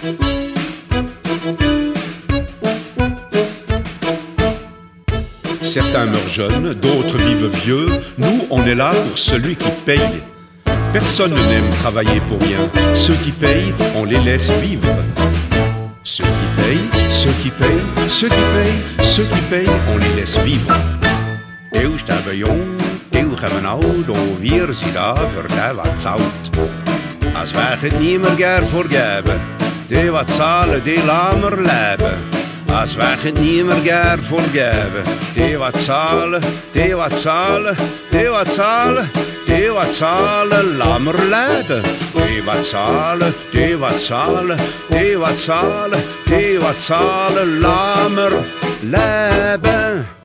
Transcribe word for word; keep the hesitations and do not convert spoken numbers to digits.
Certains meurent jeunes, d'autres vivent vieux. Nous, on est là pour celui qui paye. Personne n'aime travailler pour rien. Ceux qui payent, on les laisse vivre. Ceux qui payent, ceux qui payent, ceux qui payent, ceux qui payent, on les laisse vivre. Eeuw sterben jong, eeuw gaan we oud, oh weer zie daar voor de wat zout. Als wij het niet meer ger voorgeven, die wat zalen, die langer leven. Als wij het niet meer ger voorgeven, die wat zalen, die wat zalen, die wat zalen, die wat zalen, langer leven. Die wat zalen, die wat zalen, die wat zalen, die wat zalen, langer leven.